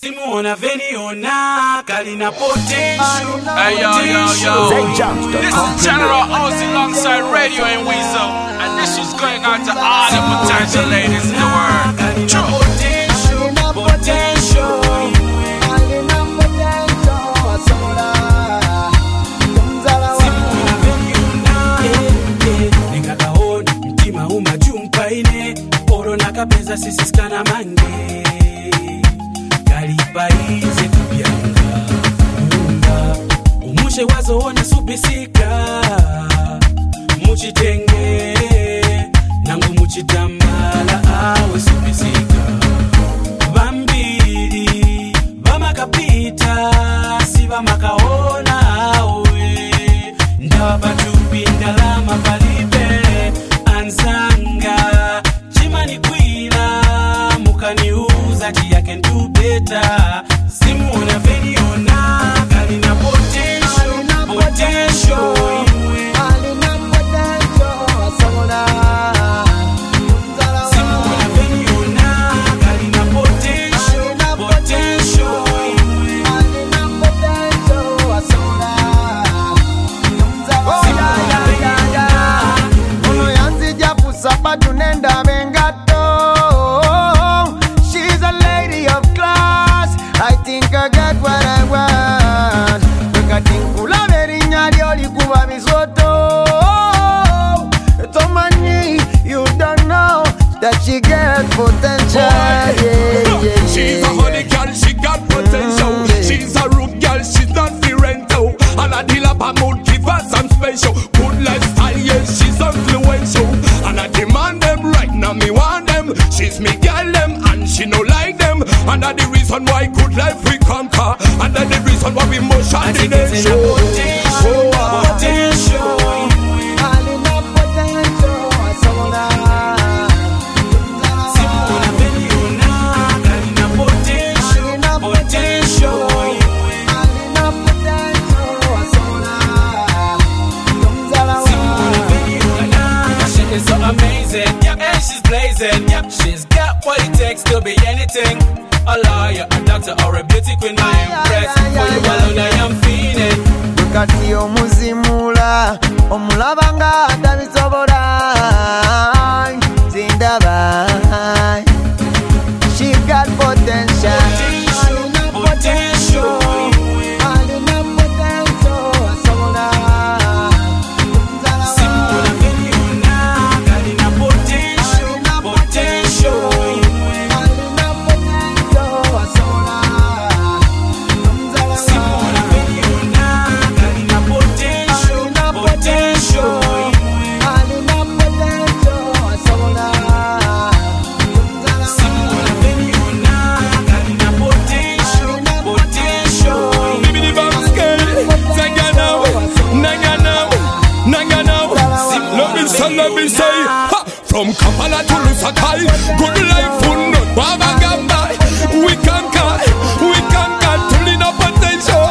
Simona Veniona, Kalina Potential. Hey yo. This is General Ozzy alongside Radio and Weasel, and this was going out to all the potential ladies in the world. Potential. Simona Veniona, nikakaona mtima umajumpaine, oro nakapeza sisiskana mange. Kalipaize kubyanga munga umushe wazoona supisika muchitenge nangu muchitambala awe supisika vambiri vamakapita si vamakaona awe ndavapatupi ndalama palibe anzanga chimanikwila mukaniuza I can do better. Simona Veniona, Kalina Potential. Kalina Potential, Simona. Simona Veniona, Kalina Potential. Kalina Potential, Simona Veniona. Ono yanzi japu sabatu nenda bengato. I think I got what I want. Bekatinkula berinya lioli kuba misoto. Tomani, you don't know that she got potential. She's a honey girl, she got potential. She's a rude girl, she's not for rental. And I deal up a mood, give her some special. Good lifestyle, yes, she's influential. And I demand them right now, me want them. She's me girl them, and she no like them. And that's the reason why good life we conquer. And that's the reason why we must shine the nation. Potential. Kalina Potential, Simona. Simona Veniona, Kalina Potential. Kalina Potential, Simona. Simona Veniona, she is so amazing. Yep, and she's blazing. Yep, she's got what it takes to be anything. A lawyer, a doctor, or a beauty queen, I impress. For you alone, I am feeling. Bukati omuzimula, omulabanga atabisobora. Zindaba, she got potential. Potential. Kalina Potential, Simona. Simona Veniona, Kalina Potential. Potential. Let me say, from Kampala to Lusaka, good life will not Babagamba. We conquer, Tulina potential.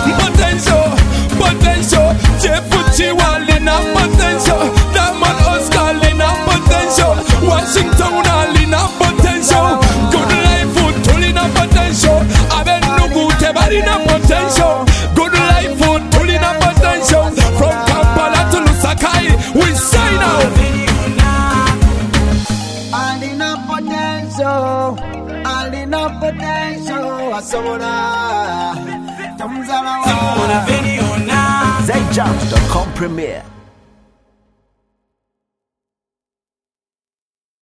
Jefuchi Walina potential. Diamond Oscar Lina potential. Washington Lina potential. Good life will Tulina potential. Abenugu Tebarina potential. Good life will Tulina potential. From Kampala to Lusaka, we sign out. Alina potential, Simona Veniona. ZJams.com premiere.